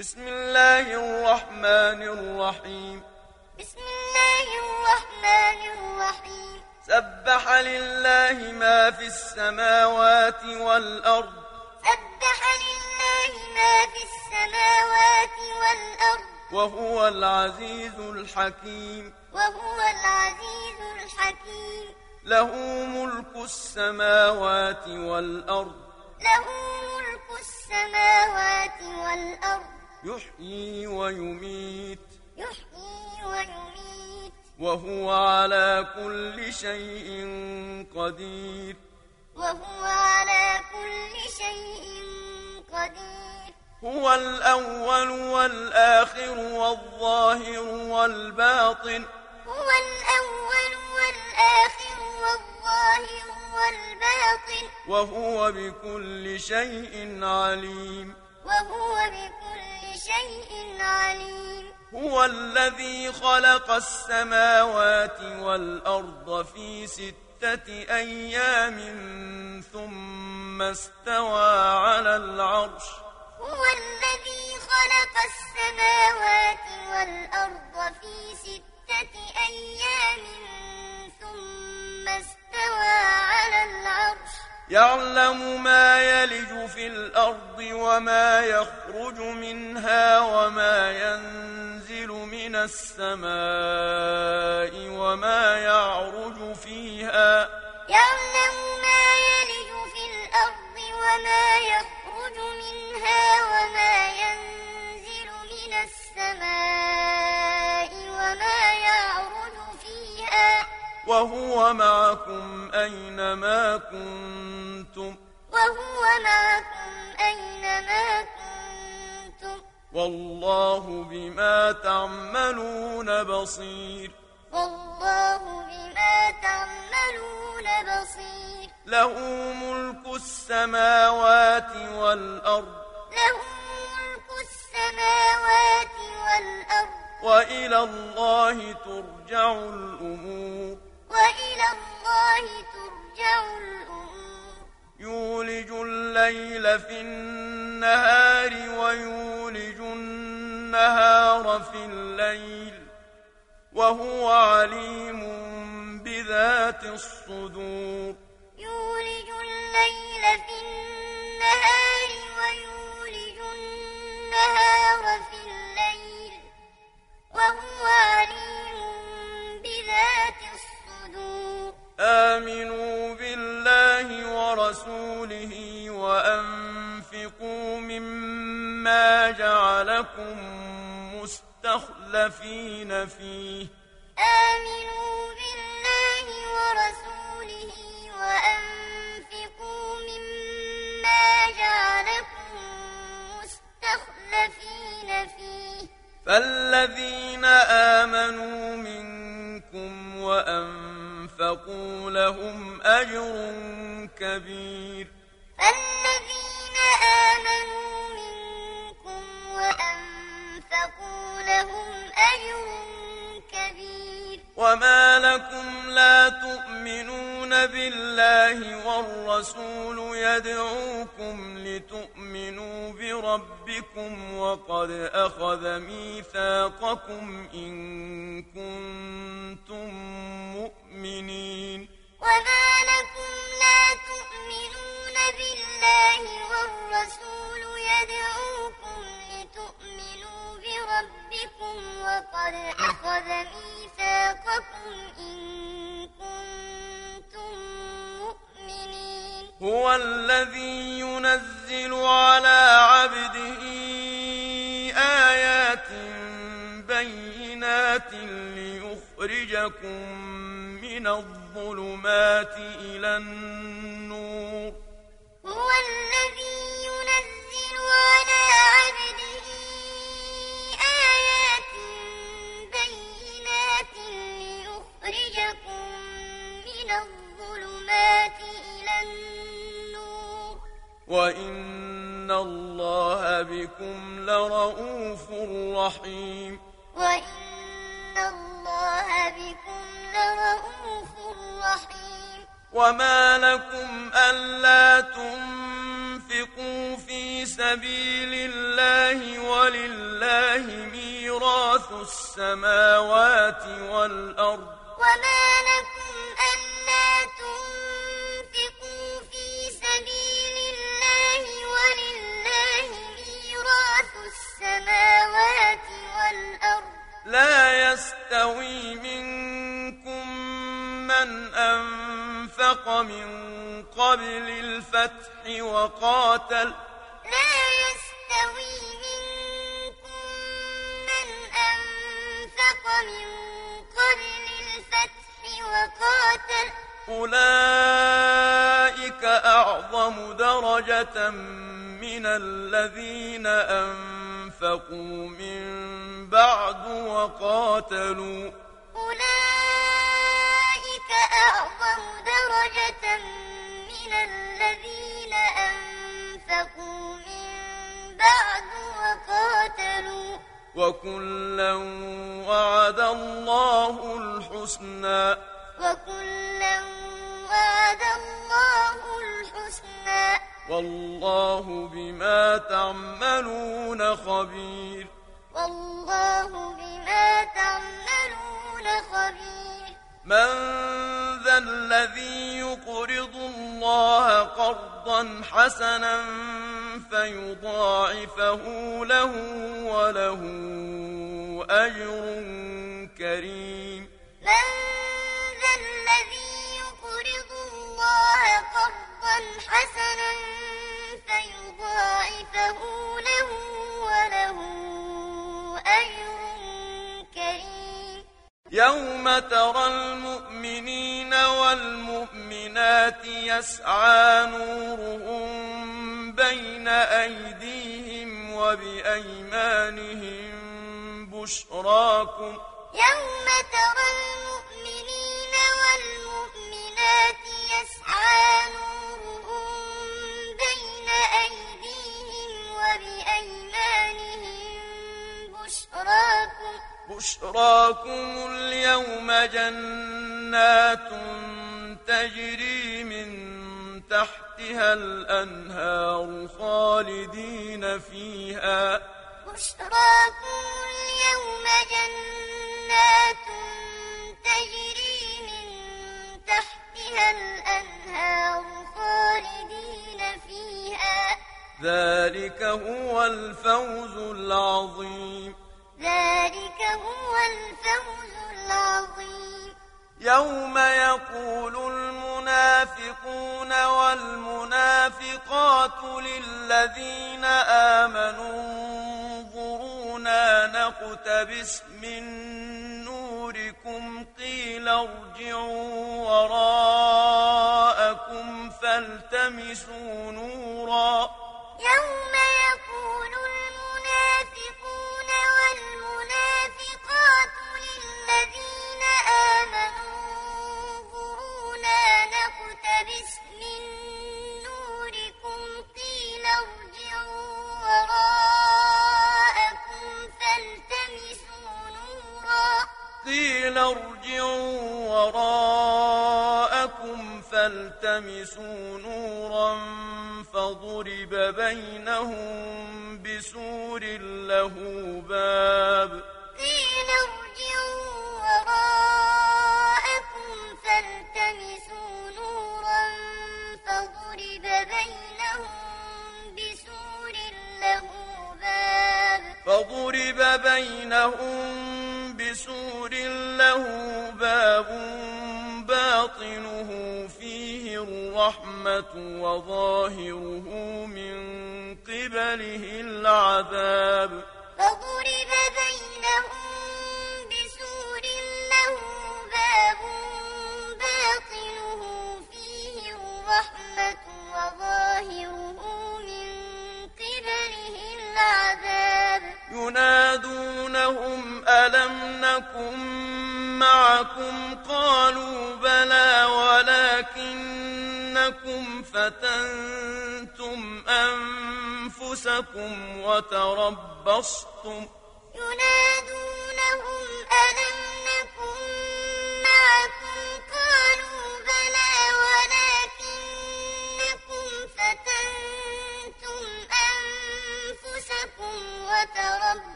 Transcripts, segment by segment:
بسم الله الرحمن الرحيم. بسم الله الرحمن الرحيم. سبح لله ما في السماوات والأرض. سبح لله ما في السماوات والأرض. وهو العزيز الحكيم. وهو العزيز الحكيم. له ملك السماوات والأرض. له ملك السماوات والأرض. يحيي ويميت. يحيي ويميت. وهو على كل شيء قدير. وهو على كل شيء قدير. هو الأول والآخر والظاهر والباطن. هو الأول والآخر والظاهر والباطن. وهو بكل شيء عليم. وهو بكل شيء عليم. هو الذي خلق السماوات والأرض في 6 أيام ثم استوى على العرش. هو الذي خلق السماوات والأرض في 6 أيام ثم استوى على العرش. يعلم ما يلج في الأرض وما يخرج منها وما ينزل من السماء وما يعرج فيها. يعلم ما يلج في الأرض وما يخرج منها وما ينزل من السماء وما يعرج فيها. وهو معكم أينما كنتم. وهو معكم أينما كنتم. والله بما تعملون بصير. والله بما تعملون بصير. له ملك السماوات والأرض. له ملك السماوات والأرض. وإلى الله ترجع الأمور. وإلى الله ترجع الأمور. يولج الليل في النهار ويولج النهار في الليل وهو عليم بذات الصدور. يولج الليل في النهار ويولج النهار في الليل وهو عليم بذات الصدور. آمنوا بالله ورسوله وأنفقوا مما جعلكم مستخلفين فيه. آمنوا بالله ورسوله وأنفقوا مما جعلكم مستخلفين فيه. فالذين آمنوا منكم وأنفقوا لهم أجر كبير. فالذين آمنوا منكم وأنفقوا لهم أجر كبير. وما لكم لا تؤمنون بالله والرسول يدعوكم لتؤمنوا بربكم وقد أخذ ميثاقكم إن كنتم مؤمنين. وما لكم لا تؤمنون بالله والرسول يدعوكم لتؤمنوا بربكم وقد أخذ ميثاقكم إن كنتم مؤمنين. هو الذي ينزل على عبده آيات بينات ليخرجكم من الظلمات إلى النور. هو الذي ينزل على عبده آيات بينات ليخرجكم من الظلمات إلى النور. وإن الله بكم لرءوف رحيم. وإن الله بكم لرءوف رحيم. وما لكم ألا تنفقوا في سبيل الله ولله ميراث السماوات والأرض وما لكم ألا تنفقوا في سبيل الله ولله ميراث السماوات والأرض لا يستوي منكم من أنفق من قبل الفتح وقاتل لا يستوي منكم من أنفق من قبل الفتح وقاتل أولئك أعظم درجة من الذين أنفقوا من بعد وقاتلوا أولئك أعظم درجة من الذين أنفقوا من بعد وقاتلوا وكلا وعد الله الحسنى وكلا وعد الله الحسنى والله بما تعملون خبير والله بما تعملون خبير من ذا الذي يقرض الله قرضا حسنا فيضاعفه له وله أجر كريم من ذا الذي يقرض الله قرضا حسنا فيضاعفه له وله أجر كريم يوم ترى المؤمنين والمؤمنات يسعى نورهم بين أيديهم وبأيمانهم بشراكم يوم ترى المؤمنين والمؤمنات يسعى نورهم بين أيديهم وبأيمانهم بشراكم اليوم جنات تجري من تحتها الأنهار خالدين فيها بشراكم اليوم جنات تجري من تحتها الأنهار خالدين فيها ذلك هو الفوز العظيم ذلك هو الفوز العظيم يوم يقول المنافقون والمنافقات للذين آمنوا انظرونا نقتبس من نوركم قيل ارجعوا وراءكم فالتمسوا نورا يوم يقول المنافقون والمنافقات للذين آمنوا انظرونا نقتبس من نوركم قيل ارجعوا وراءكم فالتمسوا نورا فضرب بينهم بسور له باب قيل ارجعوا وراءكم فالتمسوا نورا فضرب بينهم بسور له باب باطنه فيه الرحمة وظاهره من قبله العذاب فضرب بينهم بسور له باب باطنه فيه الرحمة وظاهره من قبله العذاب ينادونهم ألم نكن معكم قالوا بلى ولكنكم فتنتم أنفسكم وتربصتم ينادونهم ألم نكن معكم قالوا بلى ولكنكم فتنتم أنفسكم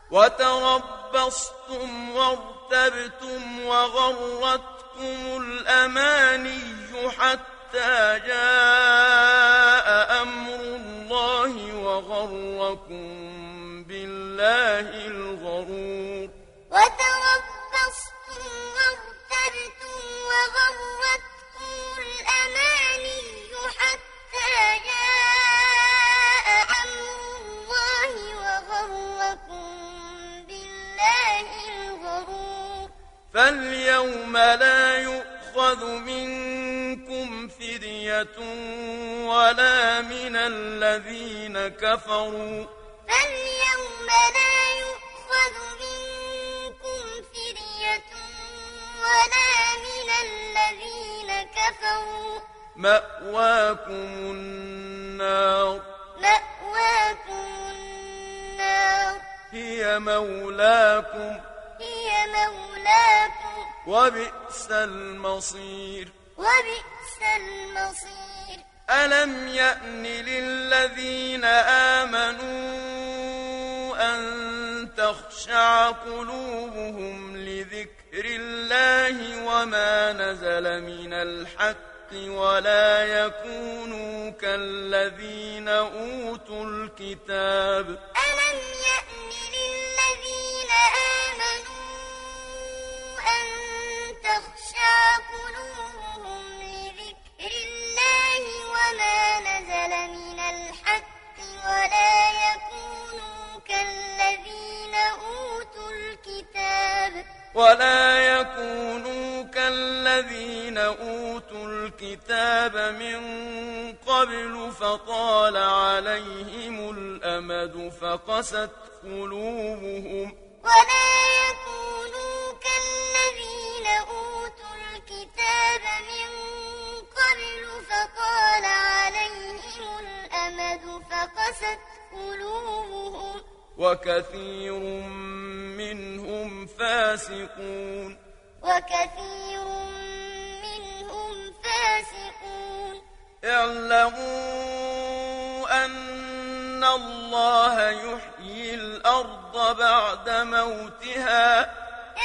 وتربصتم وارتبتم وغرتكم الأماني حتى جاء أمر الله وغركم بالله الغرور وتربصتم وارتبتم وغرتكم الأماني حتى جاء أمر الله وغركم بالله الغرور فاليوم لا يؤخذ منكم فدية ولا من الذين كفروا فاليوم لا يؤخذ منكم فدية ولا من الذين كفروا مأواكم النار هي مولاكم وبئس المصير ألم يأن للذين آمنوا أن تخشع قلوبهم لذكر الله وما نزل من الحق ولا يكونوا كالذين أوتوا الكتاب ألم يأن للذين آمنوا أن تخشع قلوبهم لذكر الله وما نزل من الحق ولا يكونوا كالذين أوتوا الكتاب من قبل فطال عليهم الأمد فقست قلوبهم ولا يكونوا كالذين أوتوا الكتاب من قبل فطال عليهم الأمد فقست قلوبهم وكثير منهم فاسقون اعلموا أن الله يحيي الأرض بعد موتها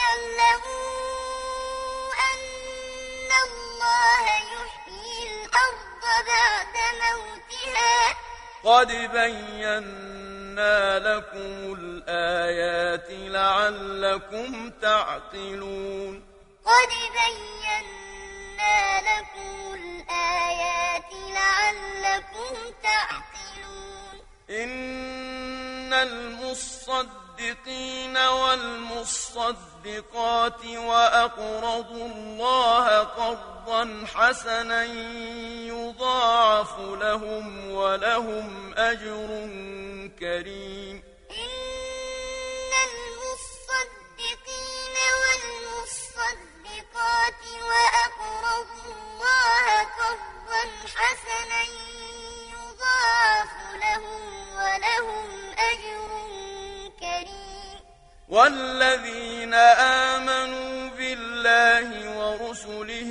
قد بينا لكم الآيات لعلكم تعقلون إن المصدقين والمصدقات وأقرضوا الله قرضا حسنا يضاعف لهم ولهم أجر كريم إن المصدقين والمصدقات وأقرضوا الله قرضا حسنا يضاعف لهم ولهم أجر كريم والذين آمنوا بالله ورسله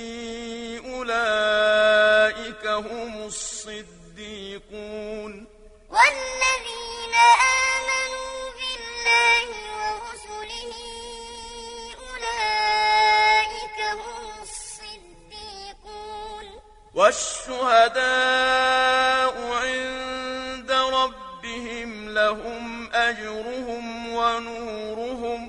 أولئك هم الصديقون والذين آمنوا بالله ورسله أولئك هم الصديقون والشهداء عند ربهم لهم أجرهم ونورهم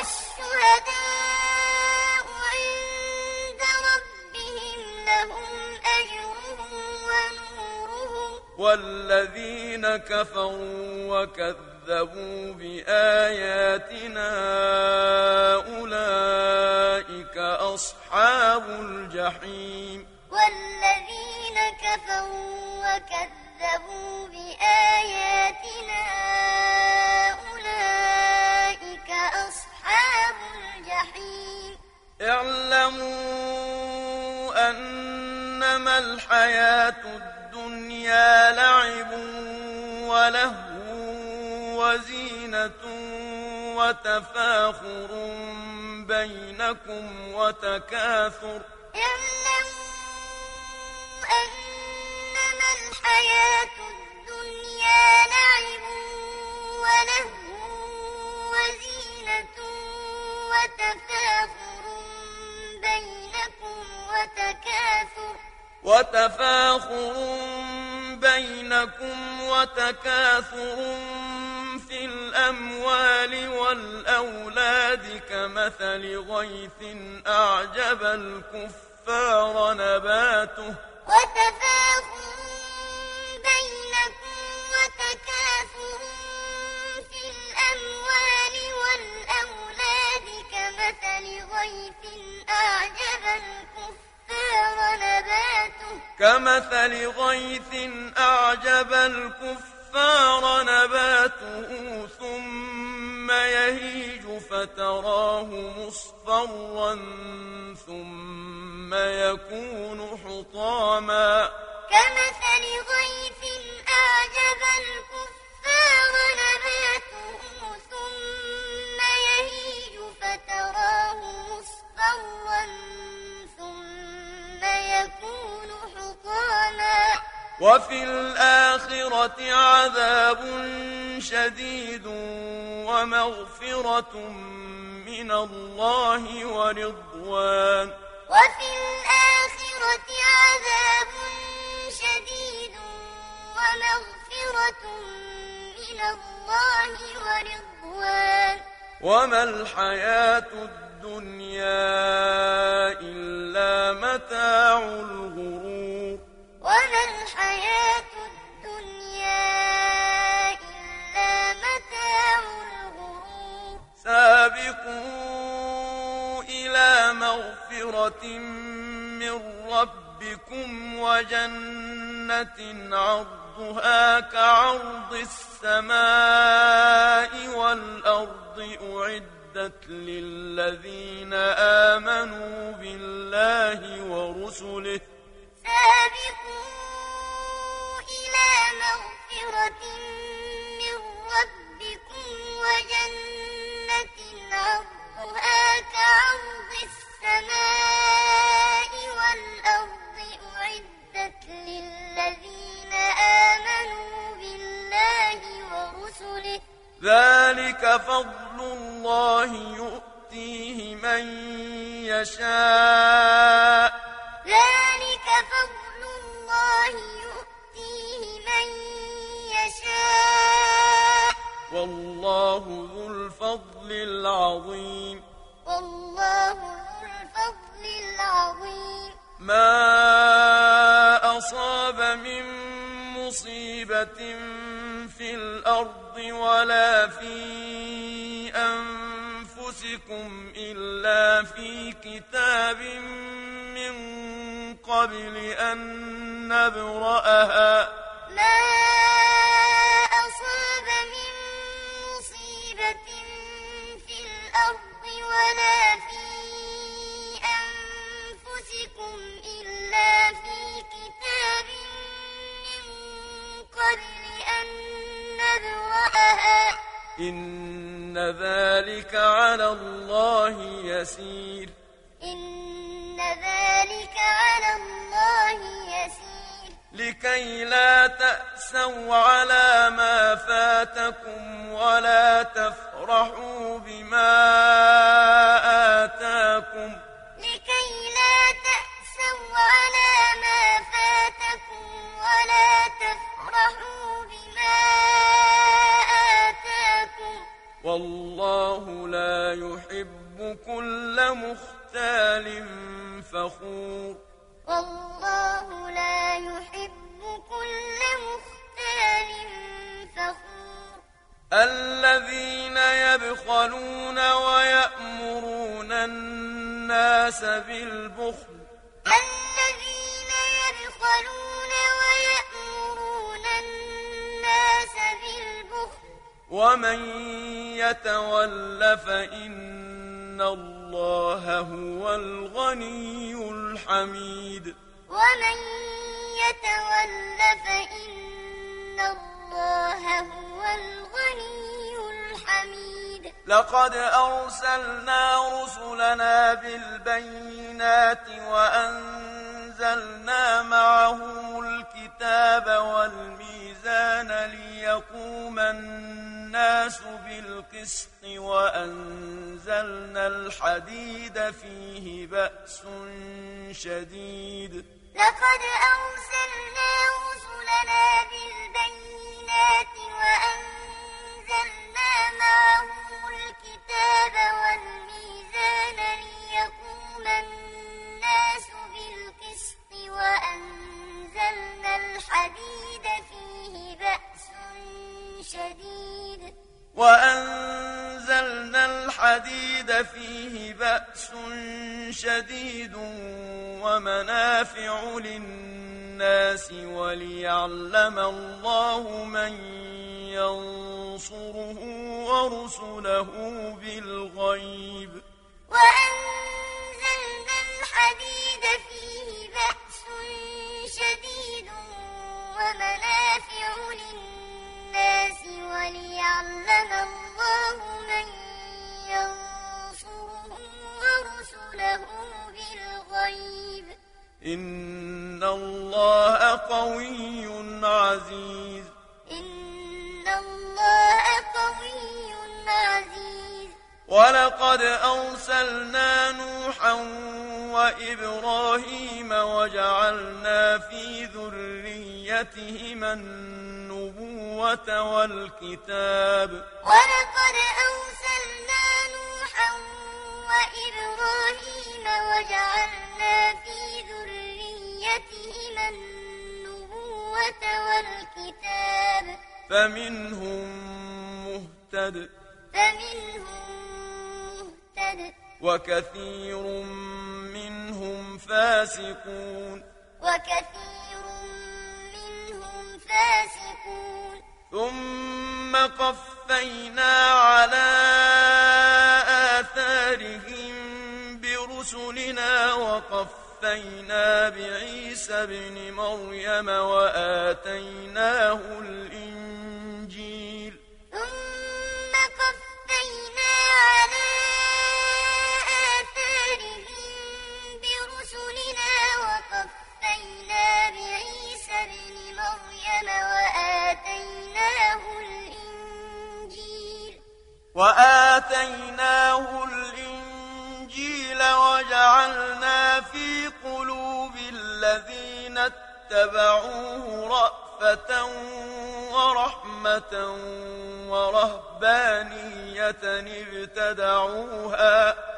والشهداء عند ربهم لهم أجرهم ونورهم والذين كفروا وكذبوا بآياتنا أولئك أصحاب الجحيم والذين كفروا وكذبوا بآياتنا أولئك أصحاب الجحيم اعلموا أنما الحياة الدنيا لعب ولهو وزينة وتفاخر بينكم وتكاثر أنما الحياة الدنيا لعب ولهو زينة وتفاخر بينكم وتكاثر في الأموال والأولاد كمثل غيث أعجب الكفار نباته ثم يهيج فتراه مصفرا ثم يكون حطاما كمثل غيث أعجب الكفار نباته ثم يهيج فتراه مصفرا ثم يكون حطاما وفي الآخرة عذاب شديد ومغفرة من الله ورضوان وفي الآخرة عذاب شديد ومغفرة من الله ورضوان وما الحياة الدنيا إلا متاع الغرور وما الحياة الدنيا إلا متاع الغرور سابقوا إلى مغفرة من ربكم وجنة عرضها كعرض السماء والأرض أعدت للذين آمنوا بالله ورسله سابقوا إلى مغفرة من ربكم وجنة عرضها كعرض السماء والأرض أعدت للذين آمنوا بالله ورسله ذلك فضل الله يؤتيه من يشاء ذلك فضل الله يؤتيه من يشاء والله ذو الفضل العظيم والله ذو الفضل العظيم ما أصاب من مصيبة في الأرض ولا في أنفسكم إلا في كتاب من قبل أن نبرأها ما أصاب من مصيبة في الأرض ولا في أنفسكم إلا في كتاب من قبل أن نبرأها إن ذلك على الله يسير إن ذلك على الله يسير لكي لا تأسوا على ما فاتكم ولا تفرحوا بما آتاكم لكي لا تأسوا على ما فاتكم ولا تفرحوا بما آتاكم والله لا يحب كل مختال فخور والله لا يحب كل مختال فخور الذين يبخلون ويأمرون الناس بالبخل الذين يبخلون ويأمرون الناس بالبخل ومن يتول فإن الله هو الغني الحميد ومن يتول فإن الله هو الغني الحميد لقد أرسلنا رسلنا بالبينات وأنزلنا معهم الكتاب والميزان ليقوم الناس الناس بالقسط وأنزلنا الحديد فيه بأس شديد. لقد أرسلنا رسلنا بالبينات وأنزلنا معهم الكتاب والميزان ليقوم الناس بالقسط وأنزلنا الحديد فيه بأس شديد ومنافع للناس وليعلم الله من ينصره ورسله بالغيب. وأنزلنا الحديد فيه بأس شديد ومنافع للناس وليعلم الله من ينصره ورسله بالغيب. إن الله قوي عزيز. إن الله قوي عزيز. ولقد أرسلنا نوحا وإبراهيم وجعلنا في ذريتهما النبوة والكتاب. ولقد أرسلنا نوحا وإبراهيم وجعلنا في ذريتهما النبوة والكتاب. فمنهم مهتد وكثير منهم فاسقون. ثم قفينا على آثارهم برسلنا وقفينا بعيسى ابن مريم وآتيناه الإنجيل. ثم قفينا على آثارهم برسلنا وقفينا بعيسى ابن مريم وآتيناه الإنجيل وجعلنا في قلوب الذين اتبعوه رأفة ورحمة ورهبانية ابتدعوها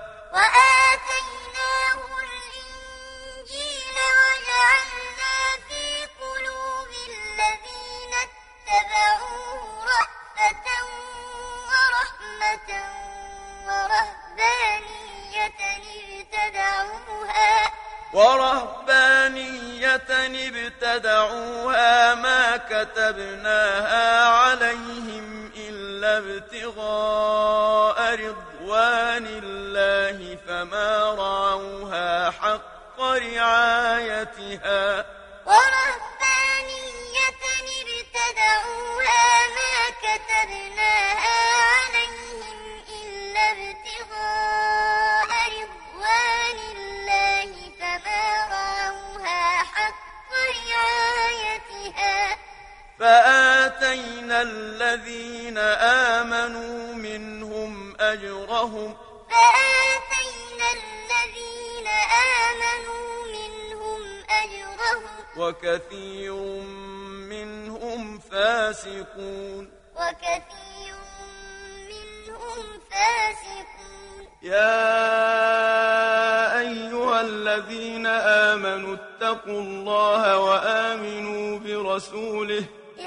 ما كتبناها عليهم إلا ابتغاء رضوان الله فما رعوها حق رعايتها. فآتينا الذين آمنوا منهم أجرهم وكثير منهم فاسقون. يا أيها الذين آمنوا اتقوا الله وآمنوا برسوله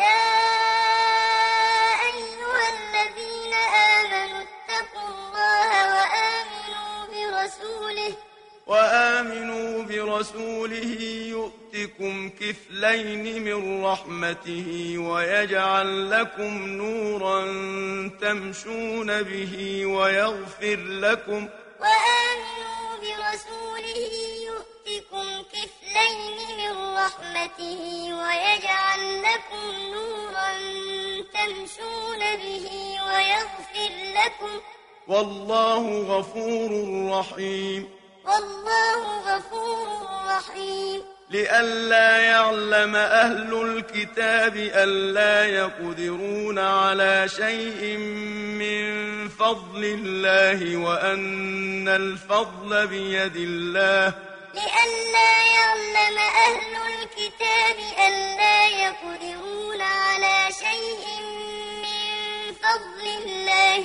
يؤتكم كفلين من رحمته ويجعل لكم نورا تمشون به ويغفر لكم. وآمنوا برسوله يؤتكم كفلين من رحمته ويجعل لكم نورا تمشون به ويغفر لكم. والله غفور رحيم. لئلا يعلم أهل الكتاب ألا يقدرون على شيء من فضل الله وأن الفضل بيد الله لئلا يعلم أهل الكتاب ألا يقدرون على شيء من فضل الله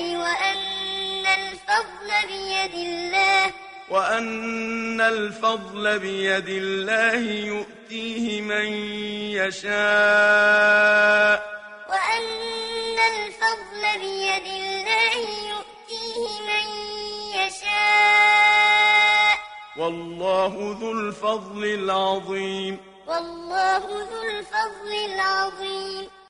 وأن الفضل بيد الله يؤتيه من يشاء وأن الفضل بيد الله يؤتيه من يشاء والله ذو الفضل العظيم والله ذو الفضل العظيم